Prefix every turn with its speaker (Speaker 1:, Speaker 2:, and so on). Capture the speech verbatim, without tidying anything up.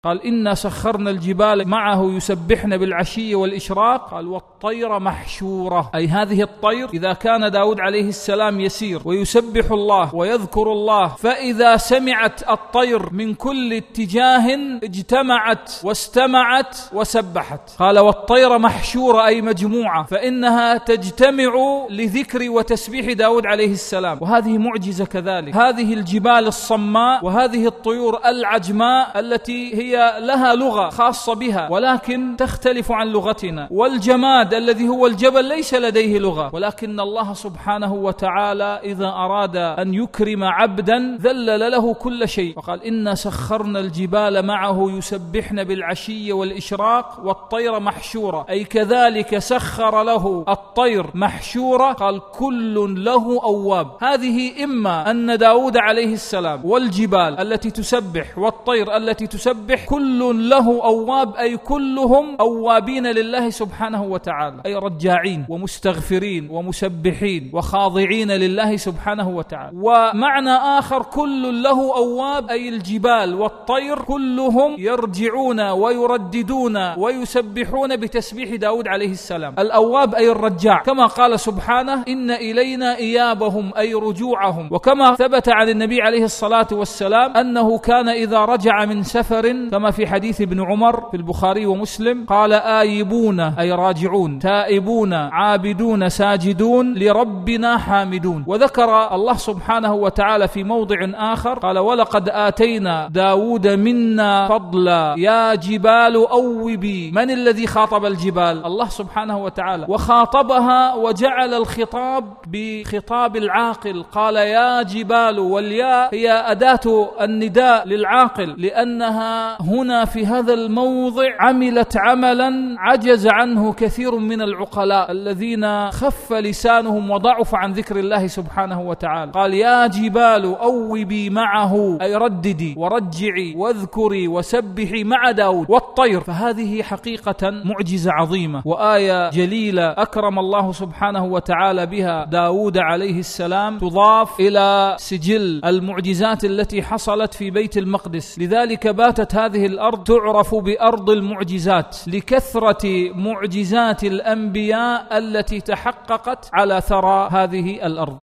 Speaker 1: قال إنا سخرنا الجبال معه يسبحن بالعشي والإشراق. قال والطير محشورة، أي هذه الطير إذا كان داود عليه السلام يسير ويسبح الله ويذكر الله، فإذا سمعت الطير من كل اتجاه اجتمعت واستمعت وسبحت. قال والطير محشورة، أي مجموعة، فإنها تجتمع لذكر وتسبيح داود عليه السلام. وهذه معجزة كذلك، هذه الجبال الصماء وهذه الطيور العجماء التي هي لها لغة خاصة بها ولكن تختلف عن لغتنا، والجماد الذي هو الجبل ليس لديه لغة، ولكن الله سبحانه وتعالى إذا أراد أن يكرم عبدا ذلل له كل شيء، وقال إنا سخرنا الجبال معه يسبحن بالعشي والإشراق والطير محشورة، أي كذلك سخر له الطير محشورة. قال كل له أواب. هذه إما أن داود عليه السلام والجبال التي تسبح والطير التي تسبح كل له أواب، أي كلهم أوابين لله سبحانه وتعالى، أي رجاعين ومستغفرين ومسبحين وخاضعين لله سبحانه وتعالى. ومعنى آخر كل له أواب، أي الجبال والطير كلهم يرجعون ويرددون ويسبحون بتسبيح داود عليه السلام. الأواب أي الرجاع، كما قال سبحانه إن إلينا إيابهم، أي رجوعهم. وكما ثبت عن النبي عليه الصلاة والسلام أنه كان إذا رجع من سفر كما في حديث ابن عمر في البخاري ومسلم قال آيبون، أي راجعون، تائبون، عابدون، ساجدون، لربنا حامدون. وذكر الله سبحانه وتعالى في موضع آخر قال ولقد آتينا داود منا فضلا يا جبال أوبي. من الذي خاطب الجبال؟ الله سبحانه وتعالى، وخاطبها وجعل الخطاب بخطاب العاقل، قال يا جبال، والياء هي أداة النداء للعاقل، لأنها هنا في هذا الموضع عملت عملا عجز عنه كثير من العقلاء الذين خف لسانهم وضعف عن ذكر الله سبحانه وتعالى. قال يا جبال أوبي معه، أي رددي ورجعي واذكري وسبحي مع داود والطير. فهذه حقيقة معجزة عظيمة وآية جليلة أكرم الله سبحانه وتعالى بها داود عليه السلام، تضاف إلى سجل المعجزات التي حصلت في بيت المقدس. لذلك باتت هذه الأرض تعرف بأرض المعجزات لكثرة معجزات الأنبياء التي تحققت على ثرى هذه الأرض.